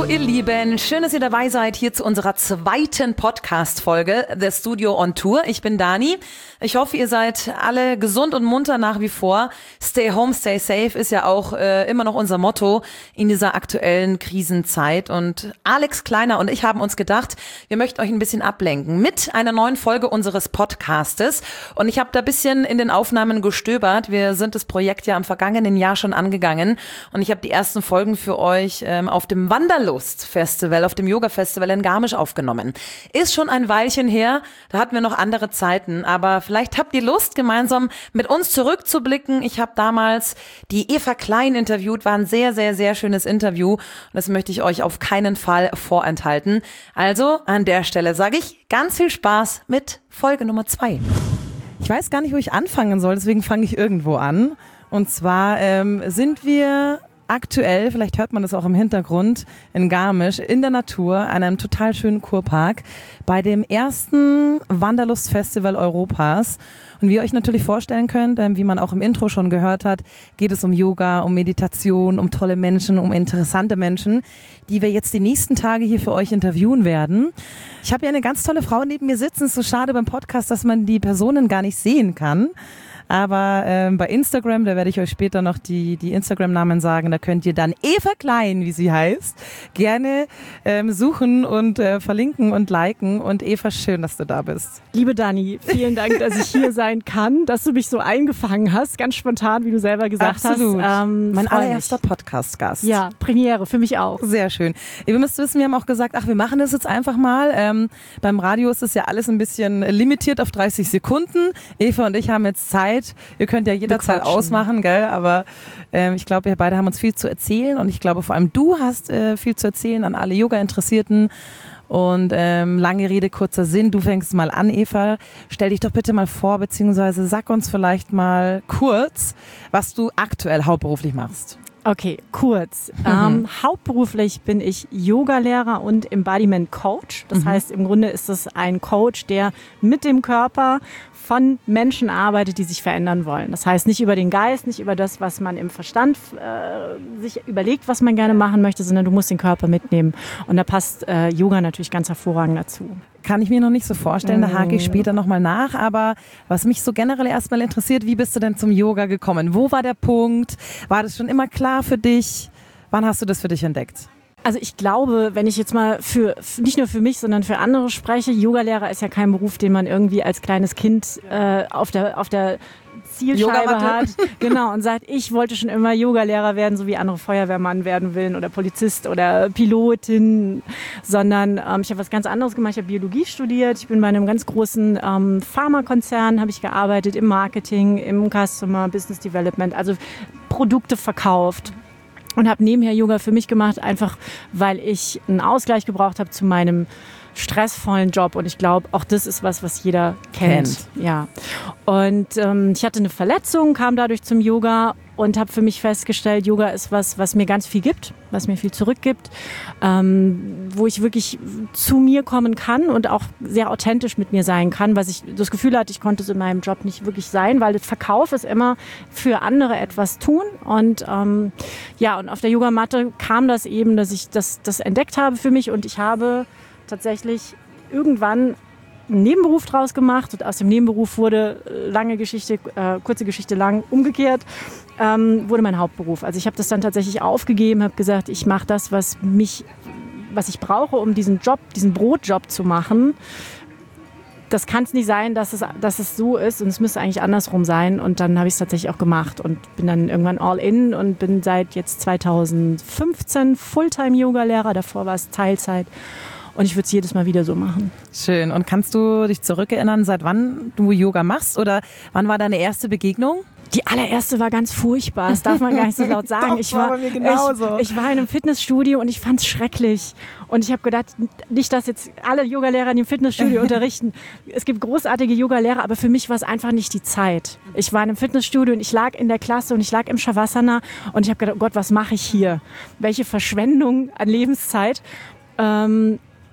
ihr Lieben, schön, dass ihr dabei seid hier zu unserer zweiten Podcast-Folge The Studio on Tour. Ich bin Dani. Ich hoffe, ihr seid alle gesund und munter nach wie vor. Stay home, stay safe ist ja auch immer noch unser Motto in dieser aktuellen Krisenzeit. Und Alex Kleiner und ich haben uns gedacht, wir möchten euch ein bisschen ablenken mit einer neuen Folge unseres Podcastes. Und ich habe da ein bisschen in den Aufnahmen gestöbert. Wir sind das Projekt ja im vergangenen Jahr schon angegangen. Und ich habe die ersten Folgen für euch auf dem Wanderlust-Festival, auf dem Yoga-Festival in Garmisch aufgenommen. Ist schon ein Weilchen her, da hatten wir noch andere Zeiten, aber vielleicht habt ihr Lust, gemeinsam mit uns zurückzublicken. Ich habe damals die Eva Klein interviewt, war ein sehr, sehr, sehr schönes Interview und das möchte ich euch auf keinen Fall vorenthalten. Also an der Stelle sage ich ganz viel Spaß mit Folge Nummer 2. Ich weiß gar nicht, wo ich anfangen soll, deswegen fange ich irgendwo an. Und zwar sind wir aktuell, vielleicht hört man das auch im Hintergrund, in Garmisch, in der Natur, an einem total schönen Kurpark, bei dem ersten Wanderlust-Festival Europas. Und wie ihr euch natürlich vorstellen könnt, wie man auch im Intro schon gehört hat, geht es um Yoga, um Meditation, um tolle Menschen, um interessante Menschen, die wir jetzt die nächsten Tage hier für euch interviewen werden. Ich habe hier eine ganz tolle Frau neben mir sitzen. Es ist so schade beim Podcast, dass man die Personen gar nicht sehen kann. Aber bei Instagram, da werde ich euch später noch die Instagram-Namen sagen, da könnt ihr dann Eva Klein, wie sie heißt, gerne suchen und verlinken und liken. Und Eva, schön, dass du da bist. Liebe Dani, vielen Dank, dass ich hier sein kann, dass du mich so eingefangen hast, ganz spontan, wie du selber gesagt Absolut. hast. Mein allererster Podcast-Gast. Ja, Premiere, für mich auch. Sehr schön. Ihr müsst wissen, wir haben auch gesagt, wir machen das jetzt einfach mal. Beim Radio ist das ja alles ein bisschen limitiert auf 30 Sekunden. Eva und ich haben jetzt Zeit. Ihr könnt ja jederzeit ausmachen, gell? Aber ich glaube, wir beide haben uns viel zu erzählen und ich glaube vor allem du hast viel zu erzählen an alle Yoga-Interessierten. Und lange Rede, kurzer Sinn, du fängst mal an, Eva. Stell dich doch bitte mal vor, beziehungsweise sag uns vielleicht mal kurz, was du aktuell hauptberuflich machst. Okay, kurz. Hauptberuflich bin ich Yogalehrer und Embodiment Coach. Das heißt, im Grunde ist es ein Coach, der mit dem Körper von Menschen arbeitet, die sich verändern wollen. Das heißt nicht über den Geist, nicht über das, was man im Verstand sich überlegt, was man gerne machen möchte, sondern du musst den Körper mitnehmen. Und da passt Yoga natürlich ganz hervorragend dazu. Kann ich mir noch nicht so vorstellen, da hake ich später nochmal nach. Aber was mich so generell erstmal interessiert, wie bist du denn zum Yoga gekommen? Wo war der Punkt? War das schon immer klar für dich? Wann hast du das für dich entdeckt? Also ich glaube, wenn ich jetzt mal nicht nur für mich, sondern für andere spreche, Yogalehrer ist ja kein Beruf, den man irgendwie als kleines Kind auf der Zielscheibe hat. Genau, und sagt, ich wollte schon immer Yogalehrer werden, so wie andere Feuerwehrmann werden wollen oder Polizist oder Pilotin, sondern ich habe was ganz anderes gemacht. Ich habe Biologie studiert. Ich bin bei einem ganz großen Pharmakonzern, habe ich gearbeitet im Marketing, im Customer Business Development, also Produkte verkauft. Und habe nebenher Yoga für mich gemacht, einfach weil ich einen Ausgleich gebraucht habe zu meinem stressvollen Job. Und ich glaube, auch das ist was jeder kennt. Ja. Und ich hatte eine Verletzung, kam dadurch zum Yoga und habe für mich festgestellt, Yoga ist was mir ganz viel gibt, was mir viel zurückgibt, wo ich wirklich zu mir kommen kann und auch sehr authentisch mit mir sein kann, was ich das Gefühl hatte, ich konnte es in meinem Job nicht wirklich sein, weil das Verkauf ist immer für andere etwas tun. Und und auf der Yogamatte kam das eben, dass ich das entdeckt habe für mich und ich habe tatsächlich irgendwann einen Nebenberuf draus gemacht und aus dem Nebenberuf wurde kurze Geschichte lang, umgekehrt, wurde mein Hauptberuf. Also ich habe das dann tatsächlich aufgegeben, habe gesagt, ich mache das, was ich brauche, um diesen Brotjob zu machen. Das kann es nicht sein, dass es so ist und es müsste eigentlich andersrum sein. Und dann habe ich es tatsächlich auch gemacht und bin dann irgendwann all in und bin seit jetzt 2015 Fulltime-Yoga-Lehrer. Davor war es Teilzeit. Und ich würde es jedes Mal wieder so machen. Schön. Und kannst du dich zurückerinnern, seit wann du Yoga machst? Oder wann war deine erste Begegnung? Die allererste war ganz furchtbar. Das darf man gar nicht so laut sagen. Doch, ich war in einem Fitnessstudio und ich fand es schrecklich. Und ich habe gedacht, nicht, dass jetzt alle Yogalehrer in dem Fitnessstudio unterrichten. Es gibt großartige Yogalehrer, aber für mich war es einfach nicht die Zeit. Ich war in einem Fitnessstudio und ich lag in der Klasse und ich lag im Shavasana und ich habe gedacht, oh Gott, was mache ich hier? Welche Verschwendung an Lebenszeit.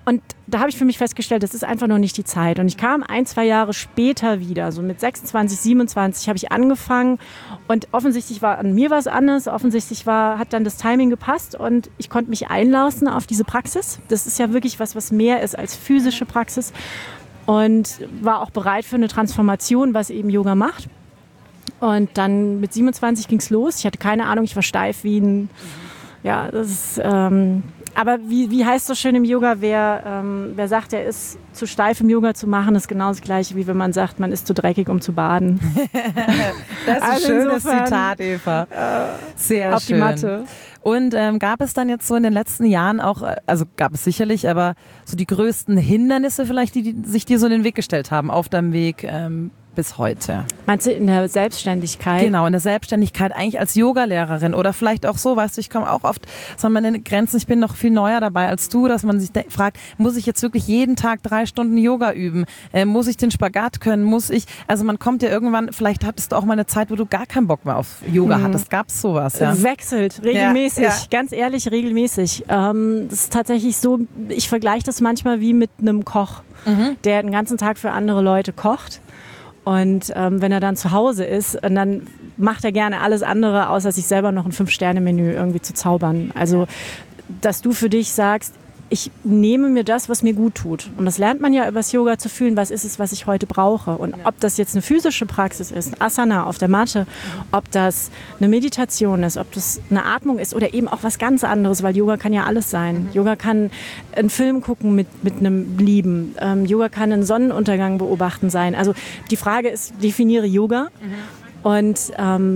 Und da habe ich für mich festgestellt, das ist einfach noch nicht die Zeit. Und ich kam 1-2 Jahre später wieder, so mit 26, 27 habe ich angefangen und offensichtlich war an mir was anderes, hat dann das Timing gepasst und ich konnte mich einlassen auf diese Praxis. Das ist ja wirklich was mehr ist als physische Praxis und war auch bereit für eine Transformation, was eben Yoga macht. Und dann mit 27 ging es los. Ich hatte keine Ahnung, ich war steif wie ein, ja, das ist... Aber wie heißt so schön im Yoga, wer sagt, er ist zu steif im Yoga zu machen, ist genau das Gleiche, wie wenn man sagt, man ist zu dreckig, um zu baden. Das ist ein schönes Zitat, Eva. Sehr auf schön. Die Matte. Und gab es dann jetzt so in den letzten Jahren auch, also gab es sicherlich, aber so die größten Hindernisse vielleicht, die sich dir so in den Weg gestellt haben auf deinem Weg bis heute? Meinst du in der Selbstständigkeit? Genau, in der Selbstständigkeit eigentlich als Yogalehrerin oder vielleicht auch so, weißt du, ich komme auch oft an meine Grenzen, ich bin noch viel neuer dabei als du, dass man sich fragt, muss ich jetzt wirklich jeden Tag 3 Stunden Yoga üben? Muss ich den Spagat können? Also man kommt ja irgendwann, vielleicht hattest du auch mal eine Zeit, wo du gar keinen Bock mehr auf Yoga hattest. Gab es sowas? Ja? Wechselt, regelmäßig, ja. Ganz ehrlich, regelmäßig. Das ist tatsächlich so, ich vergleiche das manchmal wie mit einem Koch, der den ganzen Tag für andere Leute kocht. Und wenn er dann zu Hause ist, dann macht er gerne alles andere, außer sich selber noch ein 5-Sterne-Menü irgendwie zu zaubern. Also, dass du für dich sagst, ich nehme mir das, was mir gut tut. Und das lernt man ja übers Yoga zu fühlen, was ist es, was ich heute brauche. Und ob das jetzt eine physische Praxis ist, ein Asana auf der Matte, ob das eine Meditation ist, ob das eine Atmung ist oder eben auch was ganz anderes, weil Yoga kann ja alles sein. Yoga kann einen Film gucken mit einem Lieben. Yoga kann einen Sonnenuntergang beobachten sein. Also die Frage ist, definiere Yoga und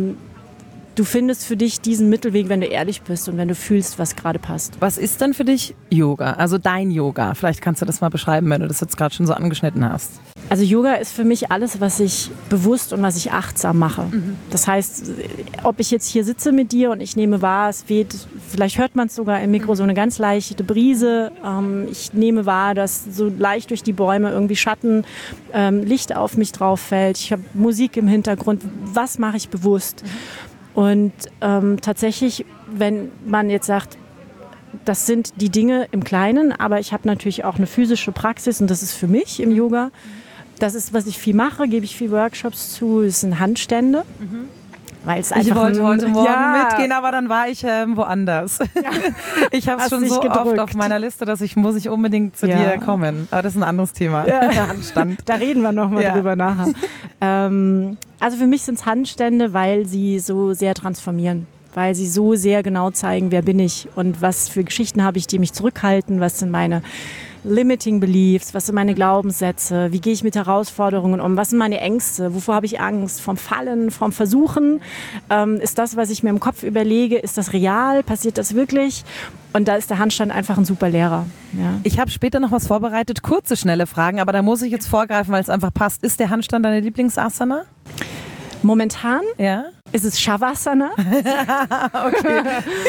du findest für dich diesen Mittelweg, wenn du ehrlich bist und wenn du fühlst, was gerade passt. Was ist denn für dich Yoga? Also dein Yoga? Vielleicht kannst du das mal beschreiben, wenn du das jetzt gerade schon so angeschnitten hast. Also Yoga ist für mich alles, was ich bewusst und was ich achtsam mache. Das heißt, ob ich jetzt hier sitze mit dir und ich nehme wahr, es weht, vielleicht hört man es sogar im Mikro, so eine ganz leichte Brise. Ich nehme wahr, dass so leicht durch die Bäume irgendwie Schatten, Licht auf mich drauf fällt. Ich habe Musik im Hintergrund. Was mache ich bewusst? Und tatsächlich, wenn man jetzt sagt, das sind die Dinge im Kleinen, aber ich habe natürlich auch eine physische Praxis und das ist für mich im Yoga. Das ist, was ich viel mache, gebe ich viel Workshops zu, das sind Handstände. Weil es einfach ich wollte heute Morgen mitgehen, aber dann war ich woanders. Ja. Ich habe es schon so oft auf meiner Liste, dass ich unbedingt zu dir kommen. Aber das ist ein anderes Thema. Ja. Handstand. Da reden wir nochmal drüber nachher. Also für mich sind es Handstände, weil sie so sehr transformieren. Weil sie so sehr genau zeigen, wer bin ich und was für Geschichten habe ich, die mich zurückhalten, was sind meine Limiting Beliefs, was sind meine Glaubenssätze, wie gehe ich mit Herausforderungen um, was sind meine Ängste, wovor habe ich Angst, vom Fallen, vom Versuchen, ist das, was ich mir im Kopf überlege, ist das real, passiert das wirklich? Und da ist der Handstand einfach ein super Lehrer. Ja. Ich habe später noch was vorbereitet, kurze, schnelle Fragen, aber da muss ich jetzt vorgreifen, weil es einfach passt. Ist der Handstand deine Lieblingsasana? Momentan ist es Shavasana. Okay.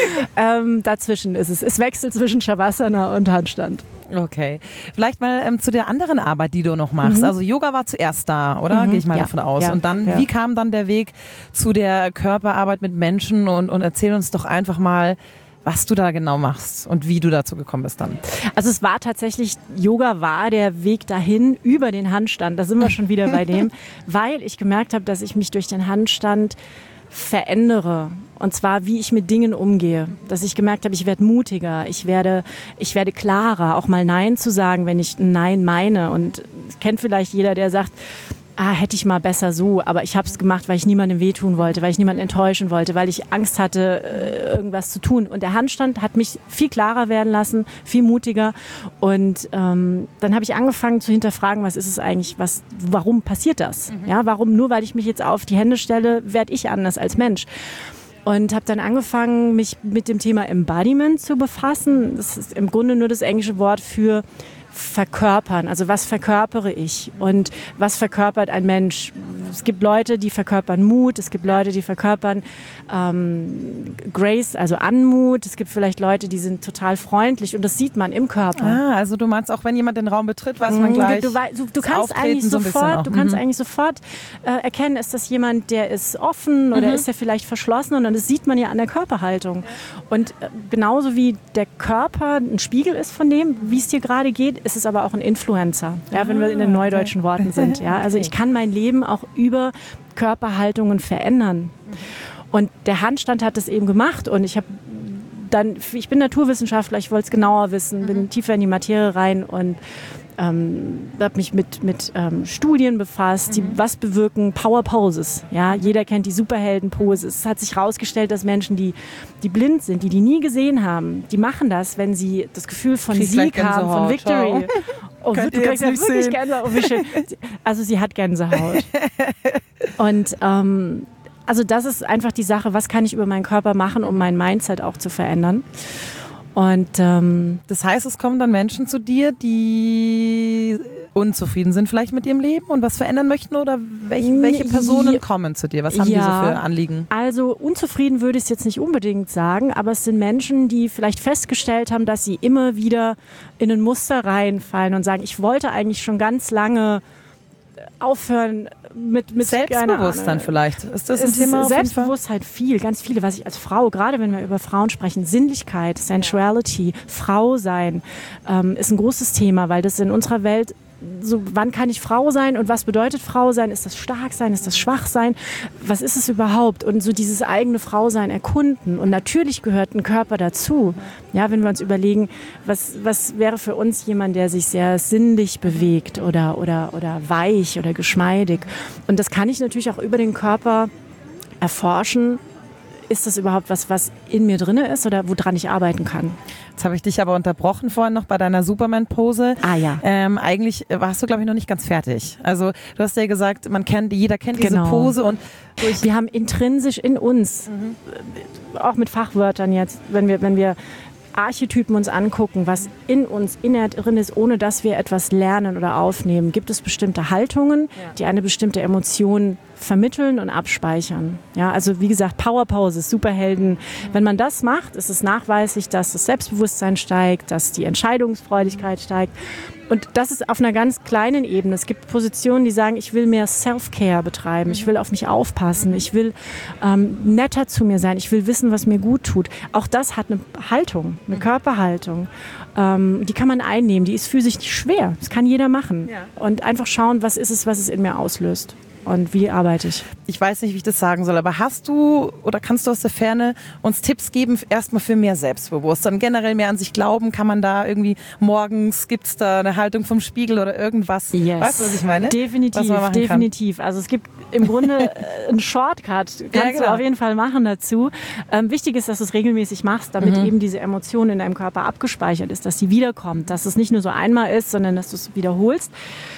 Dazwischen ist es. Es wechselt zwischen Shavasana und Handstand. Okay. Vielleicht mal zu der anderen Arbeit, die du noch machst. Also Yoga war zuerst da, oder? Gehe ich mal davon aus. Und dann, wie kam dann der Weg zu der Körperarbeit mit Menschen? Und erzähl uns doch einfach mal, was du da genau machst und wie du dazu gekommen bist dann. Also es war tatsächlich, Yoga war der Weg dahin über den Handstand, da sind wir schon wieder bei dem, weil ich gemerkt habe, dass ich mich durch den Handstand verändere. Und zwar, wie ich mit Dingen umgehe. Dass ich gemerkt habe, ich werde mutiger, ich werde klarer, auch mal Nein zu sagen, wenn ich ein Nein meine. Und kennt vielleicht jeder, der sagt, hätte ich mal besser so, aber ich habe es gemacht, weil ich niemandem wehtun wollte, weil ich niemanden enttäuschen wollte, weil ich Angst hatte, irgendwas zu tun. Und der Handstand hat mich viel klarer werden lassen, viel mutiger. Und dann habe ich angefangen zu hinterfragen, was ist es eigentlich, warum passiert das? Ja, warum, nur weil ich mich jetzt auf die Hände stelle, werde ich anders als Mensch. Und habe dann angefangen, mich mit dem Thema Embodiment zu befassen. Das ist im Grunde nur das englische Wort für verkörpern. Also was verkörpere ich und was verkörpert ein Mensch? es gibt Leute, die verkörpern Mut, es gibt Leute, die verkörpern Grace, also Anmut, es gibt vielleicht Leute, die sind total freundlich und das sieht man im Körper. Also du meinst auch, wenn jemand den Raum betritt, weiß man gleich. Du kannst eigentlich sofort erkennen, ist das jemand, der ist offen oder ist er vielleicht verschlossen, und das sieht man ja an der Körperhaltung. Und genauso wie der Körper ein Spiegel ist von dem, wie es dir gerade geht, ist es aber auch ein Influencer, ja, wenn wir in den neudeutschen Worten sind. Ja? Also ich kann mein Leben auch über Körperhaltungen verändern. Und der Handstand hat das eben gemacht, und ich bin Naturwissenschaftler, ich wollte es genauer wissen, bin tiefer in die Materie rein und habe mich mit Studien befasst, die was bewirken, Power Poses. Ja, jeder kennt die Superhelden-Pose. Es hat sich herausgestellt, dass Menschen, die blind sind, die nie gesehen haben, die machen das, wenn sie das Gefühl von Sieg haben, von Victory. Oh, du kriegst ja wirklich Gänsehaut. Oh, wie schön. Also sie hat Gänsehaut. Und also das ist einfach die Sache, was kann ich über meinen Körper machen, um mein Mindset auch zu verändern. Und das heißt, es kommen dann Menschen zu dir, die unzufrieden sind vielleicht mit ihrem Leben und was verändern möchten, oder welche Personen kommen zu dir? Was haben die so für Anliegen? Also unzufrieden würde ich es jetzt nicht unbedingt sagen, aber es sind Menschen, die vielleicht festgestellt haben, dass sie immer wieder in ein Muster reinfallen und sagen, ich wollte eigentlich schon ganz lange aufhören mit Selbstbewusstsein vielleicht. Ist das ein Thema? Selbstbewusstsein ganz viele, was ich als Frau, gerade wenn wir über Frauen sprechen, Sinnlichkeit, Sensuality, Frau sein, ist ein großes Thema, weil das in unserer Welt so, wann kann ich Frau sein und was bedeutet Frau sein? Ist das stark sein? Ist das schwach sein? Was ist es überhaupt? Und so dieses eigene Frausein erkunden. Und natürlich gehört ein Körper dazu. Ja, wenn wir uns überlegen, was wäre für uns jemand, der sich sehr sinnlich bewegt oder weich oder geschmeidig. Und das kann ich natürlich auch über den Körper erforschen. Ist das überhaupt was in mir drin ist oder woran ich arbeiten kann? Jetzt habe ich dich aber unterbrochen vorhin noch bei deiner Superman-Pose. Ja. Eigentlich warst du, glaube ich, noch nicht ganz fertig. Also du hast ja gesagt, jeder kennt diese Pose. Und wir haben intrinsisch in uns, auch mit Fachwörtern jetzt, wenn wir Archetypen uns angucken, was in uns drin ist, ohne dass wir etwas lernen oder aufnehmen, gibt es bestimmte Haltungen, die eine bestimmte Emotion vermitteln und abspeichern. Ja, also wie gesagt, Power Poses, Superhelden. Wenn man das macht, ist es nachweislich, dass das Selbstbewusstsein steigt, dass die Entscheidungsfreudigkeit steigt. Und das ist auf einer ganz kleinen Ebene. Es gibt Positionen, die sagen, ich will mehr Self-Care betreiben, ich will auf mich aufpassen, ich will netter zu mir sein, ich will wissen, was mir gut tut. Auch das hat eine Haltung, eine Körperhaltung. Die kann man einnehmen, die ist physisch nicht schwer. Das kann jeder machen. Ja. Und einfach schauen, was ist es, was es in mir auslöst. Und wie arbeite ich? Ich weiß nicht, wie ich das sagen soll, aber hast du oder kannst du aus der Ferne uns Tipps geben, erstmal für mehr Selbstbewusstsein, generell mehr an sich glauben? Kann man da irgendwie morgens, gibt es da eine Haltung vom Spiegel oder irgendwas? Yes. Weißt du, was ich meine? Definitiv. Also es gibt im Grunde einen Shortcut, kannst du auf jeden Fall machen dazu. Wichtig ist, dass du es regelmäßig machst, damit eben diese Emotion in deinem Körper abgespeichert ist, dass sie wiederkommt, dass es nicht nur so einmal ist, sondern dass du es wiederholst.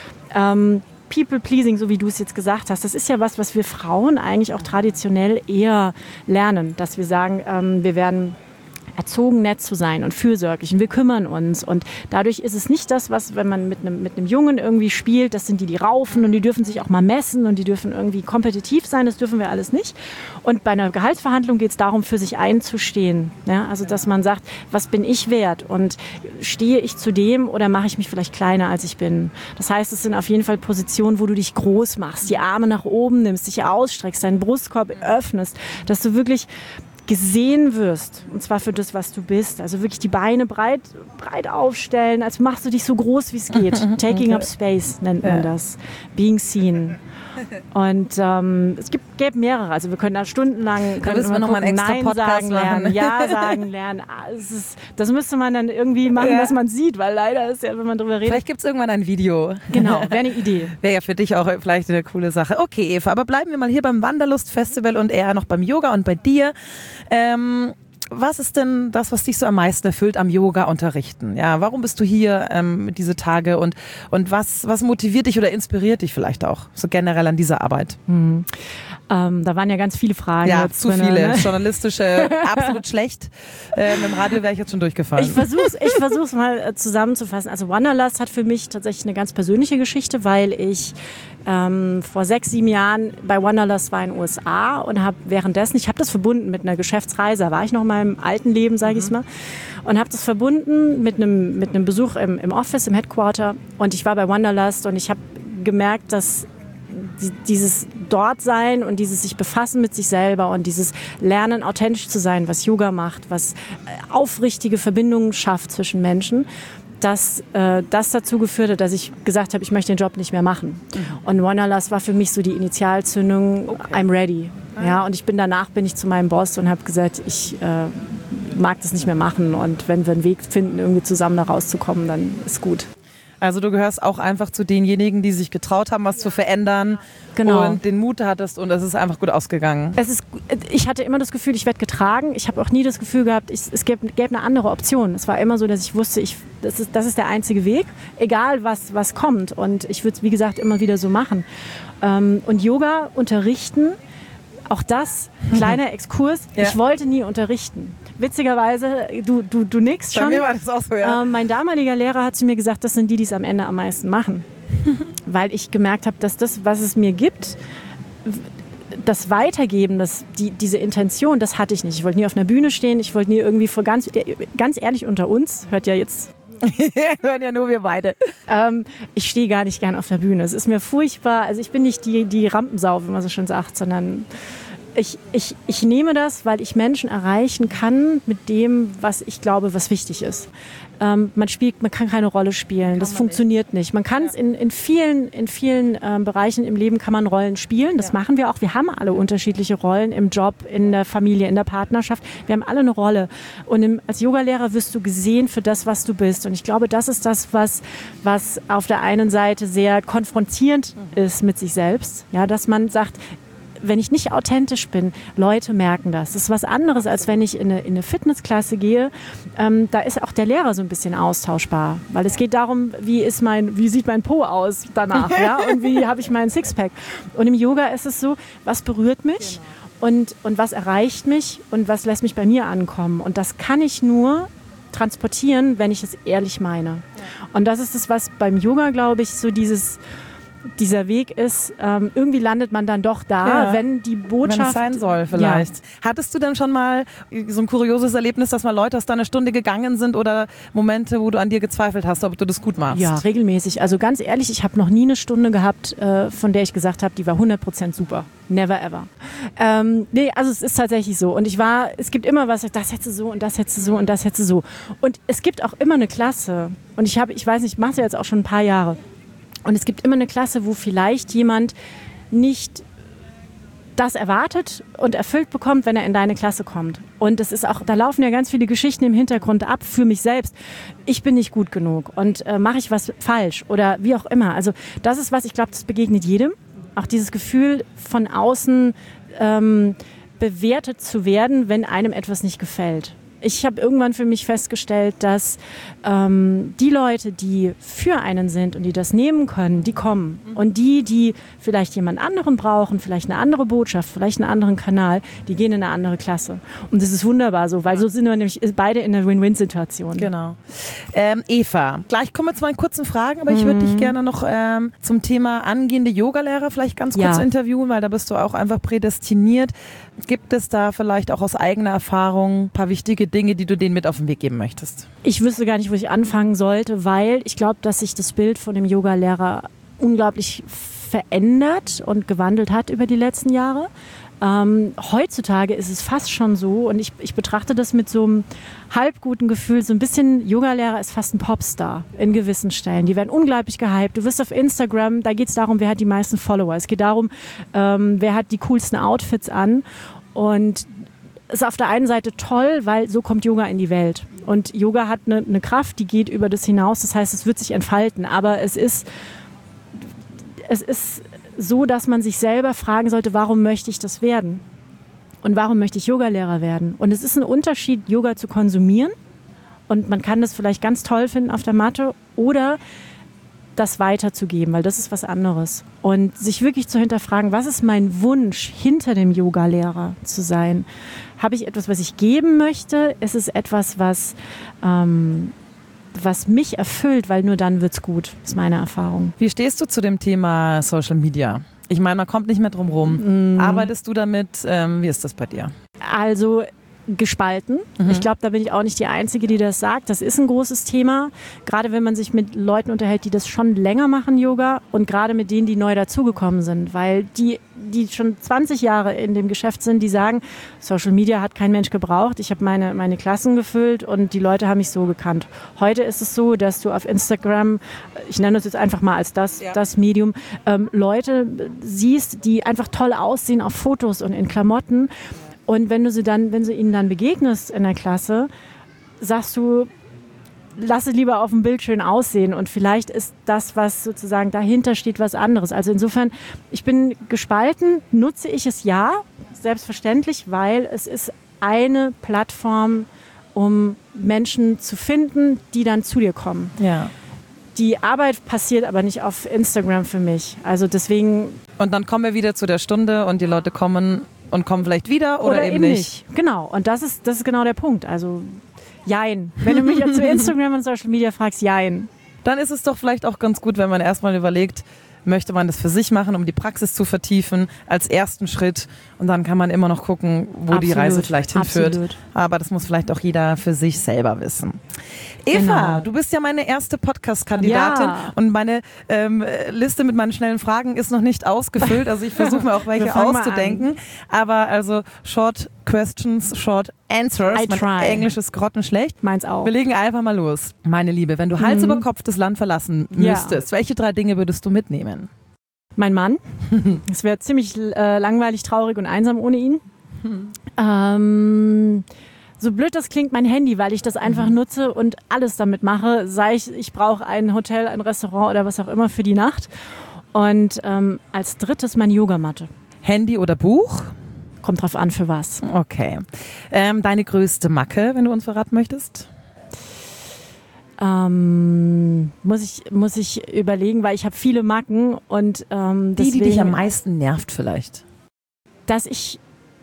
People-Pleasing, so wie du es jetzt gesagt hast, das ist ja was wir Frauen eigentlich auch traditionell eher lernen, dass wir sagen, wir werden erzogen, nett zu sein und fürsorglich und wir kümmern uns, und dadurch ist es nicht das, was, wenn man mit einem Jungen irgendwie spielt, das sind die raufen und die dürfen sich auch mal messen und die dürfen irgendwie kompetitiv sein, das dürfen wir alles nicht. Und bei einer Gehaltsverhandlung geht es darum, für sich einzustehen, ja? Also dass man sagt, was bin ich wert und stehe ich zu dem oder mache ich mich vielleicht kleiner, als ich bin. Das heißt, es sind auf jeden Fall Positionen, wo du dich groß machst, die Arme nach oben nimmst, dich ausstreckst, deinen Brustkorb öffnest, dass du wirklich gesehen wirst, und zwar für das, was du bist. Also wirklich die Beine breit aufstellen, als machst du dich so groß, wie es geht. Taking up space nennt man das. Being seen. Und es gäbe mehrere. Also wir können da stundenlang noch mal einen extra Nein Podcast sagen lernen, Ja sagen lernen. Das müsste man dann irgendwie machen, dass man sieht, weil leider ist ja, wenn man drüber redet. Vielleicht gibt es irgendwann ein Video. Genau, wäre eine Idee. Wäre ja für dich auch vielleicht eine coole Sache. Okay, Eva, aber bleiben wir mal hier beim Wanderlust Festival und eher noch beim Yoga und bei dir. was ist denn das, was dich so am meisten erfüllt am Yoga-Unterrichten? Ja, warum bist du hier diese Tage und was motiviert dich oder inspiriert dich vielleicht auch so generell an dieser Arbeit? Da waren ja ganz viele Fragen. Ja, jetzt zu drin, viele. Ne? Journalistische, absolut schlecht. Im Radio wäre ich jetzt schon durchgefallen. Ich versuch's mal zusammenzufassen. Also Wanderlust hat für mich tatsächlich eine ganz persönliche Geschichte, weil ich vor 6, 7 Jahren bei Wanderlust war in den USA und habe währenddessen, ich habe das verbunden mit einer Geschäftsreise, da war ich noch in meinem alten Leben, sage ich mal, und habe das verbunden mit einem Besuch im Office, im Headquarter, und ich war bei Wanderlust und ich habe gemerkt, dass dieses Dortsein und dieses sich befassen mit sich selber und dieses Lernen, authentisch zu sein, was Yoga macht, was aufrichtige Verbindungen schafft zwischen Menschen, dass das dazu geführt hat, dass ich gesagt habe, ich möchte den Job nicht mehr machen. Und Wanderlust war für mich so die Initialzündung, okay. I'm ready. Ja, und danach bin ich zu meinem Boss und habe gesagt, ich mag das nicht mehr machen, und wenn wir einen Weg finden, irgendwie zusammen da rauszukommen, dann ist gut. Also du gehörst auch einfach zu denjenigen, die sich getraut haben, was zu verändern, genau. Und den Mut hattest, und es ist einfach gut ausgegangen. Ich hatte immer das Gefühl, ich werde getragen. Ich habe auch nie das Gefühl gehabt, es gäbe eine andere Option. Es war immer so, dass ich wusste, das ist der einzige Weg, egal was kommt. Und ich würde es, wie gesagt, immer wieder so machen. Und Yoga unterrichten, auch das, kleiner Exkurs, ja. Ich wollte nie unterrichten. Witzigerweise, du nix schon. Bei mir war das auch so, ja. Mein damaliger Lehrer hat zu mir gesagt, das sind die es am Ende am meisten machen. Weil ich gemerkt habe, dass das, was es mir gibt, das Weitergeben, diese Intention, das hatte ich nicht. Ich wollte nie auf einer Bühne stehen, ich wollte nie irgendwie ganz ehrlich unter uns, hört ja jetzt... Hören ja nur wir beide. Ich stehe gar nicht gern auf der Bühne. Es ist mir furchtbar. Also ich bin nicht die Rampensau, wie man so schön sagt, sondern ich nehme das, weil ich Menschen erreichen kann mit dem, was ich glaube, was wichtig ist. Man kann keine Rolle spielen, das funktioniert nicht. Man kann es in vielen Bereichen im Leben kann man Rollen spielen, das machen wir auch. Wir haben alle unterschiedliche Rollen im Job, in der Familie, in der Partnerschaft. Wir haben alle eine Rolle. Und als Yogalehrer wirst du gesehen für das, was du bist. Und ich glaube, das ist das, was auf der einen Seite sehr konfrontierend ist mit sich selbst. Ja, dass man sagt, wenn ich nicht authentisch bin, Leute merken das. Das ist was anderes, als wenn ich in eine Fitnessklasse gehe. Da ist auch der Lehrer so ein bisschen austauschbar. Weil es geht darum, wie sieht mein Po aus danach? Ja? Und wie habe ich meinen Sixpack? Und im Yoga ist es so, was berührt mich? Genau. Und was erreicht mich? Und was lässt mich bei mir ankommen? Und das kann ich nur transportieren, wenn ich es ehrlich meine. Ja. Und das ist das, was beim Yoga, glaube ich, so dieser Weg ist, irgendwie landet man dann doch da, wenn die Botschaft... Wenn es sein soll vielleicht. Ja. Hattest du denn schon mal so ein kurioses Erlebnis, dass mal Leute aus deiner Stunde gegangen sind oder Momente, wo du an dir gezweifelt hast, ob du das gut machst? Ja, regelmäßig. Also ganz ehrlich, ich habe noch nie eine Stunde gehabt, von der ich gesagt habe, die war 100% super. Never ever. Nee, also es ist tatsächlich so. Und es gibt immer was, das hättest du so und das hättest du so und das hättest du so. Und es gibt auch immer eine Klasse. Und ich weiß nicht, ich mache es ja jetzt auch schon ein paar Jahre. Und es gibt immer eine Klasse, wo vielleicht jemand nicht das erwartet und erfüllt bekommt, wenn er in deine Klasse kommt. Und es ist auch, da laufen ja ganz viele Geschichten im Hintergrund ab für mich selbst. Ich bin nicht gut genug und mache ich was falsch oder wie auch immer. Also das ist was, ich glaube, das begegnet jedem. Auch dieses Gefühl, von außen bewertet zu werden, wenn einem etwas nicht gefällt. Ich habe irgendwann für mich festgestellt, dass die Leute, die für einen sind und die das nehmen können, die kommen. Und die vielleicht jemand anderen brauchen, vielleicht eine andere Botschaft, vielleicht einen anderen Kanal, die gehen in eine andere Klasse. Und das ist wunderbar so, weil so sind wir nämlich beide in einer Win-Win-Situation. Genau. Eva, gleich kommen wir zu meinen kurzen Fragen, aber ich würde dich gerne noch zum Thema angehende Yogalehrer vielleicht ganz kurz interviewen, weil da bist du auch einfach prädestiniert. Gibt es da vielleicht auch aus eigener Erfahrung ein paar wichtige Dinge, die du denen mit auf den Weg geben möchtest? Ich wüsste gar nicht, wo ich anfangen sollte, weil ich glaube, dass sich das Bild von dem Yogalehrer unglaublich verändert und gewandelt hat über die letzten Jahre. Heutzutage ist es fast schon so, und ich betrachte das mit so einem halbguten Gefühl, so ein bisschen, Yogalehrer ist fast ein Popstar in gewissen Stellen. Die werden unglaublich gehypt. Du wirst auf Instagram, da geht es darum, wer hat die meisten Follower. Es geht darum, wer hat die coolsten Outfits an. Und es ist auf der einen Seite toll, weil so kommt Yoga in die Welt. Und Yoga hat eine Kraft, die geht über das hinaus. Das heißt, es wird sich entfalten. Aber es ist so, dass man sich selber fragen sollte, warum möchte ich das werden? Und warum möchte ich Yogalehrer werden? Und es ist ein Unterschied, Yoga zu konsumieren. Und man kann das vielleicht ganz toll finden auf der Matte oder das weiterzugeben, weil das ist was anderes. Und sich wirklich zu hinterfragen, was ist mein Wunsch, hinter dem Yogalehrer zu sein? Habe ich etwas, was ich geben möchte? Ist es etwas, was mich erfüllt, weil nur dann wird's gut, ist meine Erfahrung. Wie stehst du zu dem Thema Social Media? Ich meine, man kommt nicht mehr drum rum. Arbeitest du damit? Wie ist das bei dir? Also gespalten. Ich glaube, da bin ich auch nicht die Einzige, die das sagt. Das ist ein großes Thema, gerade wenn man sich mit Leuten unterhält, die das schon länger machen, Yoga, und gerade mit denen, die neu dazugekommen sind, weil die schon 20 Jahre in dem Geschäft sind, die sagen, Social Media hat kein Mensch gebraucht, ich habe meine Klassen gefüllt und die Leute haben mich so gekannt. Heute ist es so, dass du auf Instagram, ich nenne das jetzt einfach mal als das Medium, Leute siehst, die einfach toll aussehen auf Fotos und in Klamotten. Und wenn du ihnen dann begegnest in der Klasse, sagst du, lass es lieber auf dem Bild schön aussehen und vielleicht ist das, was sozusagen dahinter steht, was anderes. Also insofern, ich bin gespalten, nutze ich es selbstverständlich, weil es ist eine Plattform, um Menschen zu finden, die dann zu dir kommen. Ja. Die Arbeit passiert aber nicht auf Instagram für mich. Also deswegen. Und dann kommen wir wieder zu der Stunde und die Leute kommen vielleicht wieder oder eben nicht. Genau, und das ist genau der Punkt. Also jein. Wenn du mich jetzt zu Instagram und Social Media fragst, jein. Dann ist es doch vielleicht auch ganz gut, wenn man erstmal überlegt, möchte man das für sich machen, um die Praxis zu vertiefen, als ersten Schritt. Und dann kann man immer noch gucken, wo die Reise vielleicht hinführt. Absolut. Aber das muss vielleicht auch jeder für sich selber wissen. Eva, du bist ja meine erste Podcast-Kandidatin und meine Liste mit meinen schnellen Fragen ist noch nicht ausgefüllt. Also ich versuche mir auch welche auszudenken. Aber also Short Questions, Short Answers. Mein Englisch ist grottenschlecht. Meins auch. Wir legen einfach mal los. Meine Liebe, wenn du Hals über Kopf das Land verlassen müsstest, welche 3 Dinge würdest du mitnehmen? Mein Mann. Es wäre ziemlich langweilig, traurig und einsam ohne ihn. So blöd das klingt, mein Handy, weil ich das einfach nutze und alles damit mache. Sei ich brauche ein Hotel, ein Restaurant oder was auch immer für die Nacht. Und als drittes meine Yogamatte. Handy oder Buch? Kommt drauf an, für was. Okay. Deine größte Macke, wenn du uns verraten möchtest? Muss ich überlegen, weil ich habe viele Macken und die dich am meisten nervt vielleicht? Dass ich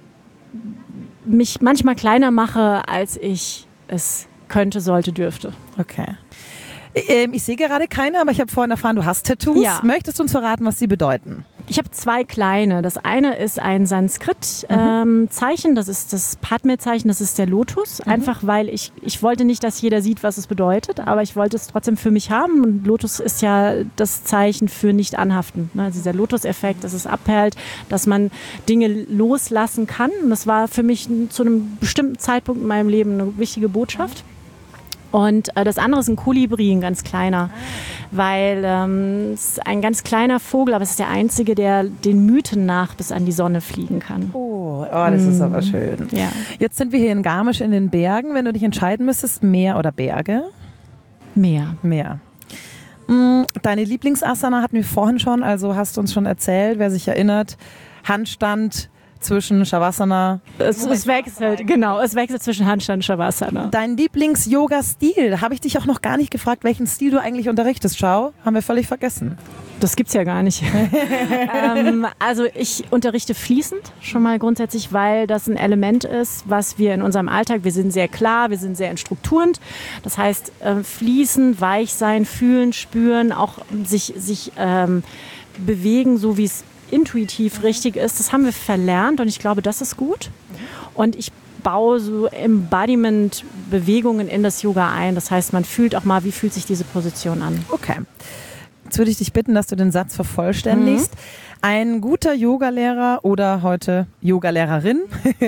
mich manchmal kleiner mache, als ich es könnte, sollte, dürfte. Okay. Ich sehe gerade keine, aber ich habe vorhin erfahren, du hast Tattoos. Ja. Möchtest du uns verraten, was sie bedeuten? Ich habe 2 kleine. Das eine ist ein Sanskrit-Zeichen, das ist das Padme-Zeichen, das ist der Lotus. Einfach weil ich wollte nicht, dass jeder sieht, was es bedeutet, aber ich wollte es trotzdem für mich haben. Und Lotus ist ja das Zeichen für nicht anhaften. Also dieser Lotus-Effekt, dass es abperlt, dass man Dinge loslassen kann. Und das war für mich zu einem bestimmten Zeitpunkt in meinem Leben eine wichtige Botschaft. Und das andere ist ein Kolibri, ein ganz kleiner, weil es ist ein ganz kleiner Vogel, aber es ist der einzige, der den Mythen nach bis an die Sonne fliegen kann. Oh, das ist aber schön. Ja. Jetzt sind wir hier in Garmisch in den Bergen. Wenn du dich entscheiden müsstest, Meer oder Berge? Meer. Deine Lieblingsasana hatten wir vorhin schon, also hast du uns schon erzählt, wer sich erinnert, Handstand zwischen Shavasana. Es wechselt zwischen Handstand und Shavasana. Dein Lieblings-Yoga-Stil, habe ich dich auch noch gar nicht gefragt, welchen Stil du eigentlich unterrichtest. Schau, haben wir völlig vergessen. Das gibt's ja gar nicht. Also ich unterrichte fließend schon mal grundsätzlich, weil das ein Element ist, was wir in unserem Alltag, wir sind sehr klar, wir sind sehr in Strukturen. Das heißt, fließen, weich sein, fühlen, spüren, auch sich bewegen, so wie es intuitiv richtig ist, das haben wir verlernt und ich glaube, das ist gut. Und ich baue so Embodiment-Bewegungen in das Yoga ein. Das heißt, man fühlt auch mal, wie fühlt sich diese Position an. Okay. Jetzt würde ich dich bitten, dass du den Satz vervollständigst. Ein guter Yogalehrer oder heute Yogalehrerin ist ...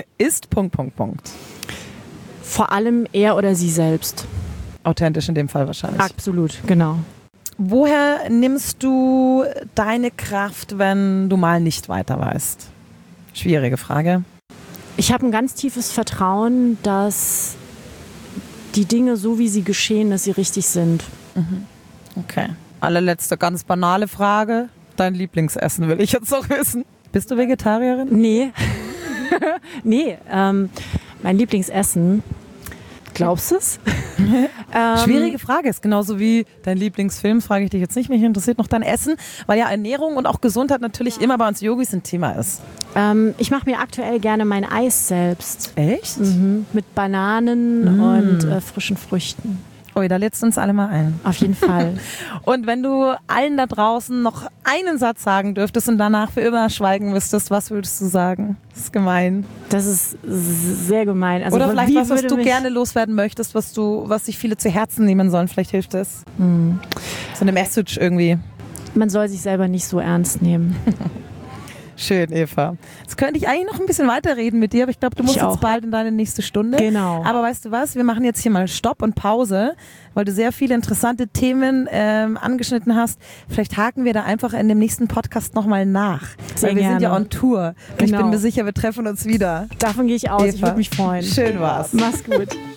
Vor allem er oder sie selbst. Authentisch in dem Fall wahrscheinlich. Absolut, genau. Woher nimmst du deine Kraft, wenn du mal nicht weiter weißt? Schwierige Frage. Ich habe ein ganz tiefes Vertrauen, dass die Dinge, so wie sie geschehen, dass sie richtig sind. Okay. Allerletzte ganz banale Frage. Dein Lieblingsessen will ich jetzt noch wissen. Bist du Vegetarierin? Nee. Nee, mein Lieblingsessen. Glaubst du es? Schwierige Frage. Ist genauso wie dein Lieblingsfilm, frage ich dich jetzt nicht. Mich interessiert noch dein Essen, weil ja Ernährung und auch Gesundheit natürlich immer bei uns Yogis ein Thema ist. Ich mache mir aktuell gerne mein Eis selbst. Echt? Mit Bananen und frischen Früchten. Oh, da lädst du uns alle mal ein. Auf jeden Fall. Und wenn du allen da draußen noch einen Satz sagen dürftest und danach für immer schweigen müsstest, was würdest du sagen? Das ist gemein. Das ist sehr gemein. Also, oder vielleicht was du gerne loswerden möchtest, was sich viele zu Herzen nehmen sollen. Vielleicht hilft es. So eine Message irgendwie. Man soll sich selber nicht so ernst nehmen. Schön, Eva. Jetzt könnte ich eigentlich noch ein bisschen weiterreden mit dir, aber ich glaube, du musst jetzt bald in deine nächste Stunde. Genau. Aber weißt du was, wir machen jetzt hier mal Stopp und Pause, weil du sehr viele interessante Themen angeschnitten hast. Vielleicht haken wir da einfach in dem nächsten Podcast nochmal nach. Sehr weil wir gerne. sind ja on Tour. Genau. Ich bin mir sicher, wir treffen uns wieder. Davon gehe ich aus. Eva. Ich würde mich freuen. Schön war's. Mach's gut.